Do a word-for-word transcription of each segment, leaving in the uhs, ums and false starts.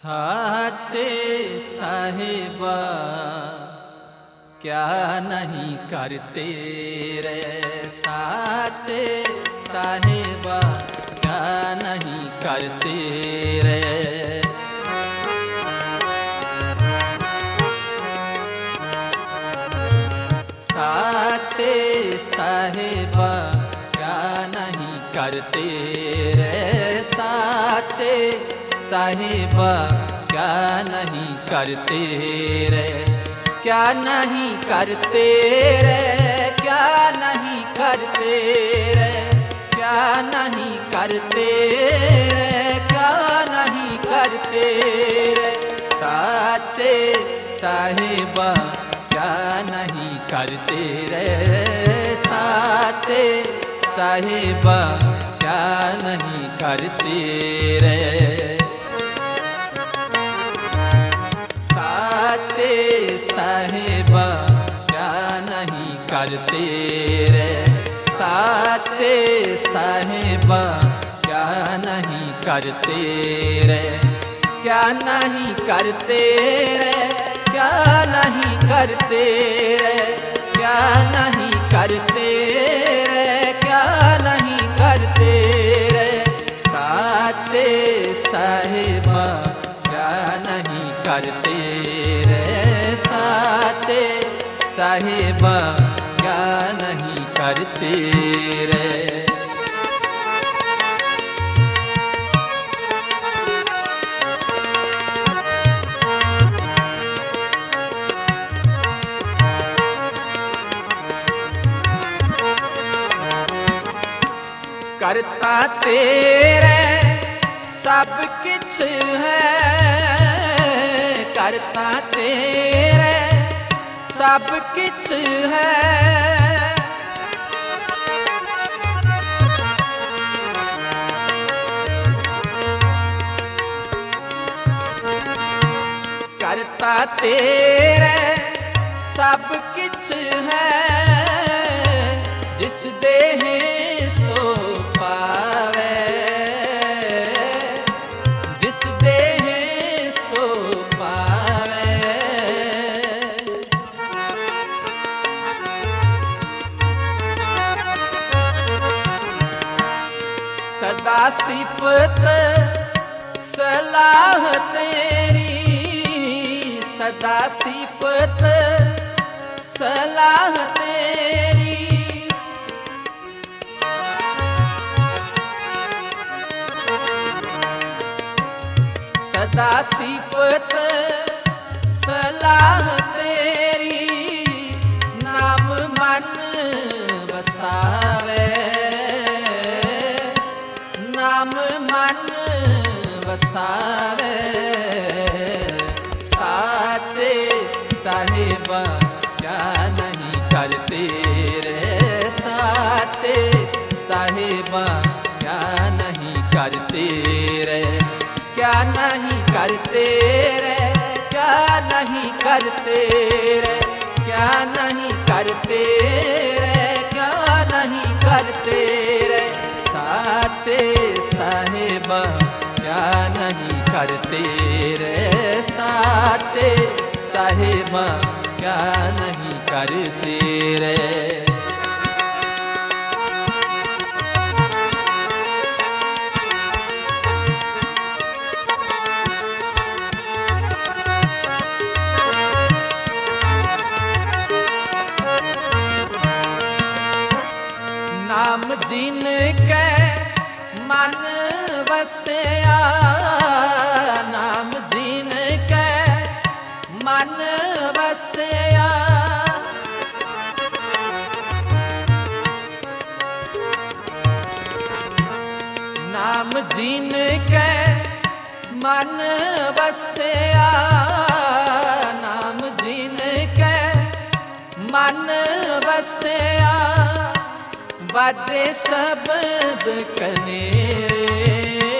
साचे साहिबा क्या नहीं करते रे, साचे साहिबा क्या नहीं करते रे। साचे साहिबा क्या नहीं करते रे, साचे साहिबा क्या नहीं करते रे, क्या नहीं करते रे, क्या नहीं करते रे, क्या नहीं करते रे, क्या नहीं करते रे। साचे साहिबा क्या नहीं करते रे, साचे साहिबा क्या नहीं करते रे। साचे साहिबा क्या नहीं करते रे, साचे साहिबा क्या नहीं करते रे, क्या नहीं करते रे, क्या नहीं करते रे, क्या नहीं करते रे, क्या नहीं करते रे। साचे साहिबा क्या नहीं करते रे, साचे साहिबा क्या नहीं करते रे। करता तेरे सब किछ है, करता तेरे सब किछ है। करता तेरे सब किछ है, जिस देह सो पावे, जिस देह सो पावे। सदा सिफत सलाह तेरी, सदा सिफत सलाह तेरी। सदा सिफत सलाह तेरी, नाम मन बसावे, नाम मन बसावे। साचे साहिबा क्या नहीं करते रे, साचे साहिबा क्या नहीं करते रे, क्या नहीं करते रे, क्या नहीं करते रे, क्या नहीं करते रे, क्या नहीं करते रे। साचे साहिबा क्या नहीं करते रे, साचे साहिबा क्या नहीं करते रे। नाम जिन के मन बसया, नाम जिन के मन बसया। नाम जिन के मन बसया, नाम जिन के मन बसया। बाजे शब्द कनेरे,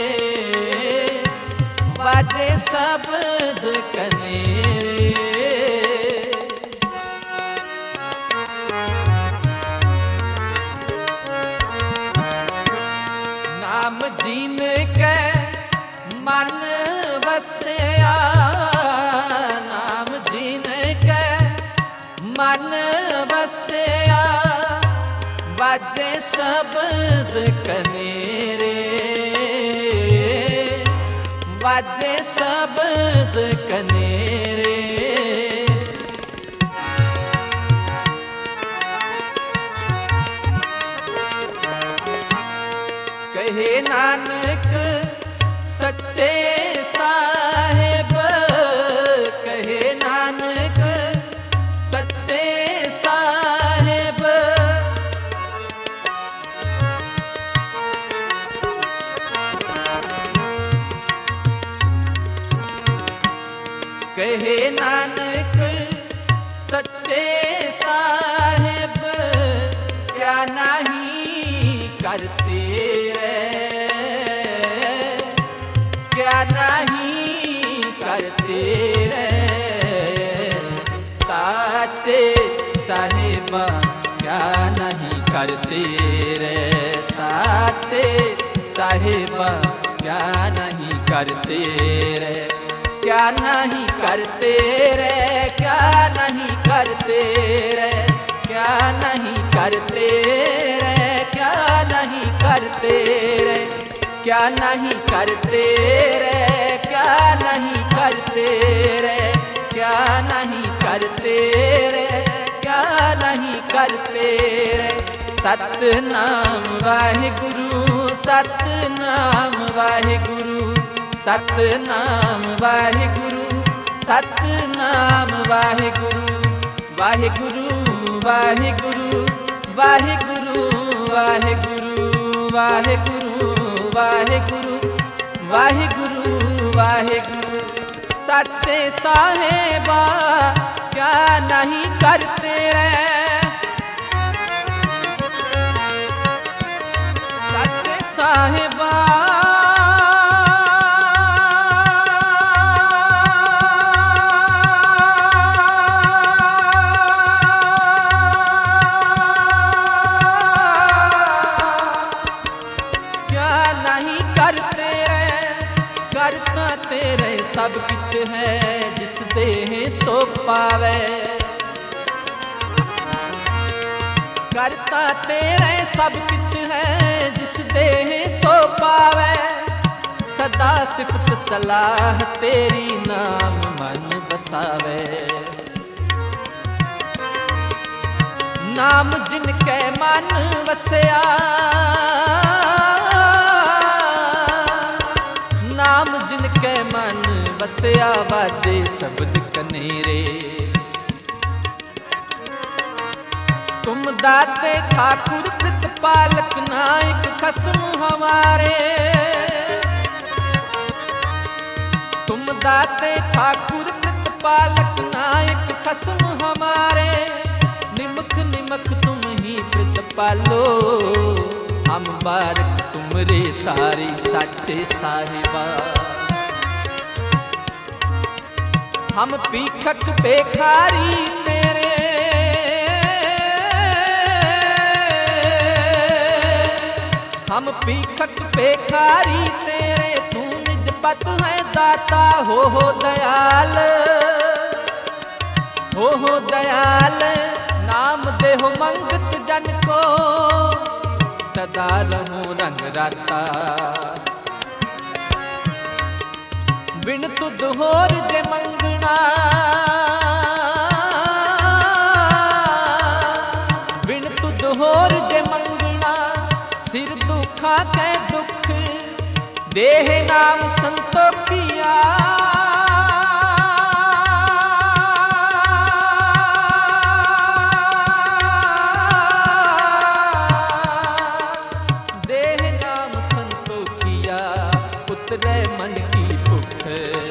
बाजे शब्द कनेरे। नाम जिन के मन बसया नाम जिनके मन बसया बाजे शब्द कनेरे बाजे शब्द कनेरे कहे नानक सच्चे साहेब कहे नानक सच्चे साहेब कहे नानक सच्चे साहेब क्या नहीं करते रे क्या नहीं करते रे साचे साहेबा क्या नहीं करते रे साचे साहेबा क्या नहीं करते रे क्या नहीं करते रे क्या नहीं करते रे क्या नहीं करते रे क्या नहीं करते रे क्या नहीं करते रे क्या नहीं करते रे क्या नहीं करते रे क्या नहीं करते रे सतनाम वाहिगुरु सतनाम वाहिगुरु सतनाम वाहिगुरु सतनाम वाहिगुरु वाहिगुरु वाहिगुरु वाहिगुरु वाहिगुरु वाहिगुरु वाहिगुरु वाहिगुरु वाहिगुरु सच्चे साहेबा क्या नहीं करते रे सच्चे साहेबा करता तेरे सब कुछ है जिस देह सो पावे करता तेरे सब कुछ है जिस देह सो पावे सदा सिफत सलाह तेरी नाम मन बसावे नाम जिनके मन वसया नाम जिनके मन बसया बाजे शब्द कनेरे तुम दाते ठाकुर प्रतिपालक नायक खसम हमारे तुम दाते ठाकुर प्रतिपालक नायक खसम हमारे निमक निमक तुम ही प्रतिपालो हम बारक तुमरे तारी साचे साहिबा हम पीखक बेखारी तेरे हम पीखक बेखारी तेरे तू निज पत है दाता हो हो दयाल हो हो दयाल नाम देहो मंगत जन को सदा रहूं रंग राता बिन तुद होर जे मंगना बिन तुद होर जे मंगना सिर दुखा के दुख देह नाम संतोखिया मन की भुख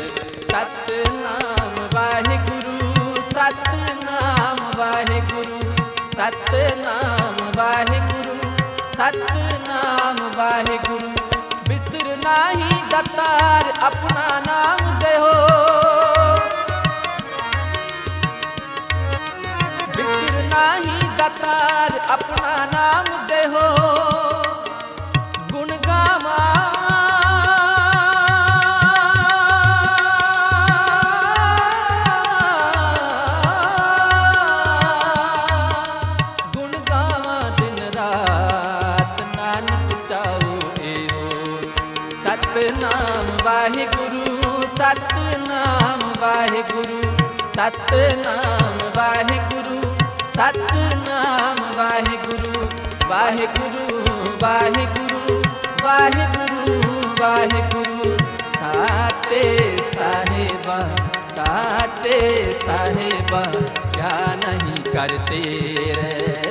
सतनाम वाहिगुरु सतनाम वाहिगुरु सतनाम वाहिगुरु सतनाम वाहिगुरु बिसर नाही दतार अपना नाम देहो बिसर नाही दतार अपना नाम देहो गुण गावा सतनाम वाहिगुरु सतनाम वाहिगुरु सतनाम वाहिगुरु सतनाम वाहिगुरु वाहिगुरु वाहिगुरु वाहिगुरु वाहिगुरु साचे साहिबा साचे साहिबा क्या नहीं करते रे।